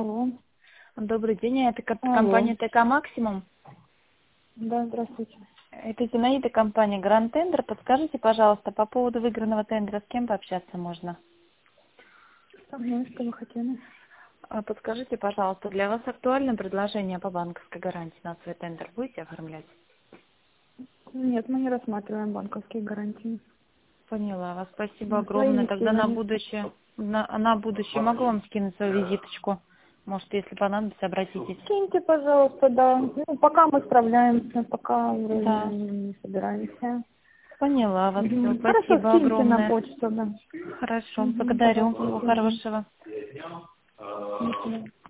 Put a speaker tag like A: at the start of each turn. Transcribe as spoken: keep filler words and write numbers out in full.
A: Алло.
B: Добрый день, это ко-
A: Алло.
B: компания ТК Максимум.
A: Да, здравствуйте.
B: Это Зинаида, компания Гранд Тендер. Подскажите, пожалуйста, по поводу выигранного тендера, с кем пообщаться можно?
A: Ага, что вы хотели?
B: А Подскажите, пожалуйста, для вас актуальное предложение по банковской гарантии на свой тендер будете оформлять?
A: Нет, мы не рассматриваем банковские гарантии.
B: Поняла вас, спасибо
A: Мы
B: огромное.
A: своими
B: Тогда на
A: силами.
B: будущее, на, на будущее могу вам скинуть свою визиточку? Может, если понадобится, обратитесь.
A: Киньте, пожалуйста, да. Ну, пока мы справляемся, пока вроде
B: Да,
A: не собираемся.
B: поняла вас, все,
A: Мгм. Хорошо,
B: спасибо
A: скиньте на
B: огромное.
A: почту, да.
B: Хорошо,
A: Угу,
B: благодарю,
A: пожалуйста, до
B: всего
A: свидания.
B: хорошего.
A: До свидания.